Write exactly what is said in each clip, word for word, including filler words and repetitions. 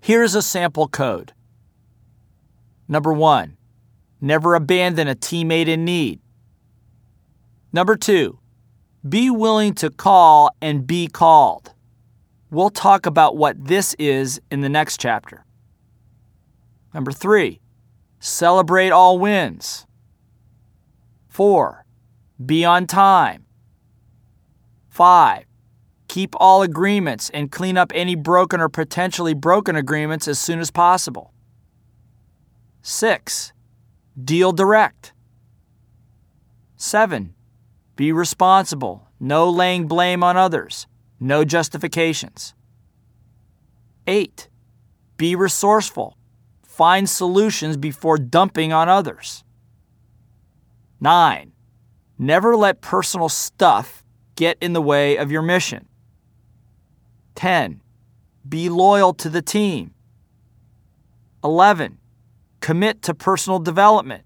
Here's a sample code. Number one, never abandon a teammate in need. Number two, be willing to call and be called. We'll talk about what this is in the next chapter. Number three, celebrate all wins. Four, be on time. Five, keep all agreements and clean up any broken or potentially broken agreements as soon as possible. Six, deal direct. Seven, be responsible. No laying blame on others. No justifications. Eight, be resourceful. Find solutions before dumping on others. Nine, never let personal stuff get in the way of your mission. Ten, be loyal to the team. Eleven, commit to personal development.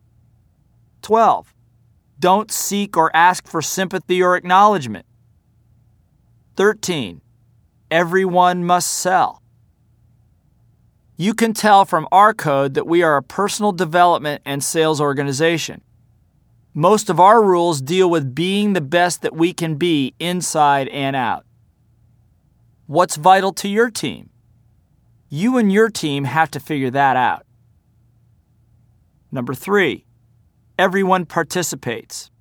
Twelve, don't seek or ask for sympathy or acknowledgement. Thirteen, everyone must sell. You can tell from our code that we are a personal development and sales organization. Most of our rules deal with being the best that we can be inside and out. What's vital to your team? You and your team have to figure that out. Number three, everyone participates.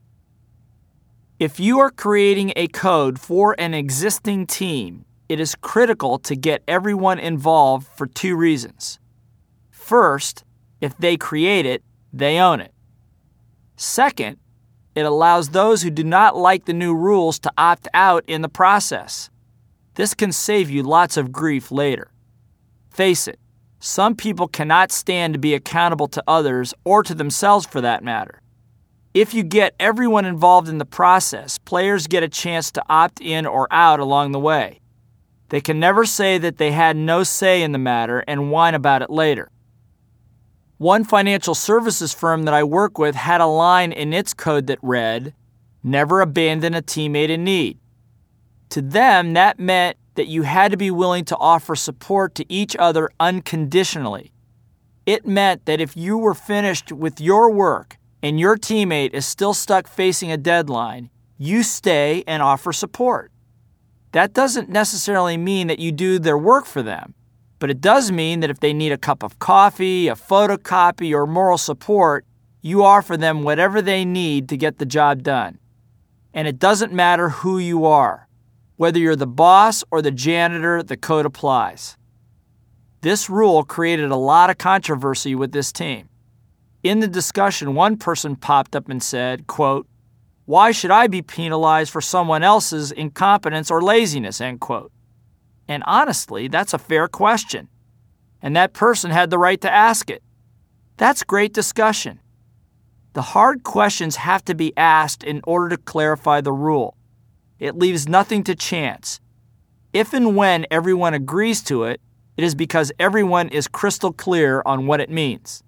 If you are creating a code for an existing team, it is critical to get everyone involved for two reasons. First, if they create it, they own it. Second, it allows those who do not like the new rules to opt out in the process. This can save you lots of grief later. Face it, some people cannot stand to be accountable to others or to themselves for that matter. If you get everyone involved in the process, players get a chance to opt in or out along the way. They can never say that they had no say in the matter and whine about it later. One financial services firm that I work with had a line in its code that read, "Never abandon a teammate in need." To them, that meant that you had to be willing to offer support to each other unconditionally. It meant that if you were finished with your work and your teammate is still stuck facing a deadline, you stay and offer support. That doesn't necessarily mean that you do their work for them, but it does mean that if they need a cup of coffee, a photocopy, or moral support, you offer them whatever they need to get the job done. And it doesn't matter who you are. Whether you're the boss or the janitor, the code applies. This rule created a lot of controversy with this team. In the discussion, one person popped up and said, quote, "Why should I be penalized for someone else's incompetence or laziness?" End quote. And honestly, that's a fair question. And that person had the right to ask it. That's great discussion. The hard questions have to be asked in order to clarify the rule. It leaves nothing to chance. If and when everyone agrees to it, it is because everyone is crystal clear on what it means.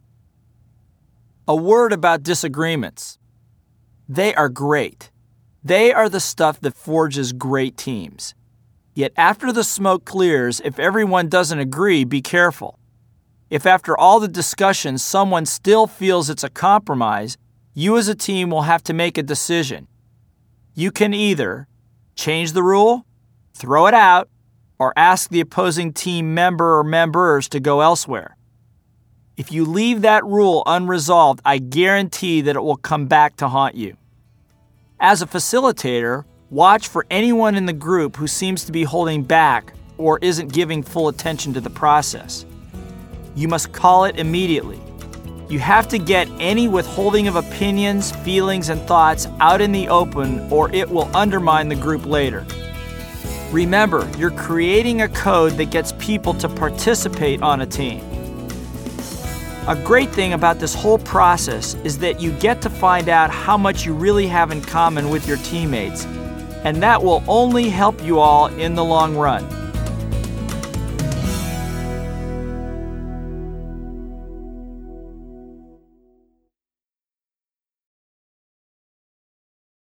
A word about disagreements. They are great. They are the stuff that forges great teams. Yet after the smoke clears, if everyone doesn't agree, be careful. If after all the discussion someone still feels it's a compromise, you as a team will have to make a decision. You can either change the rule, throw it out, or ask the opposing team member or members to go elsewhere. If you leave that rule unresolved, I guarantee that it will come back to haunt you. As a facilitator, watch for anyone in the group who seems to be holding back or isn't giving full attention to the process. You must call it immediately. You have to get any withholding of opinions, feelings, and thoughts out in the open, or it will undermine the group later. Remember, you're creating a code that gets people to participate on a team. A great thing about this whole process is that you get to find out how much you really have in common with your teammates, and that will only help you all in the long run.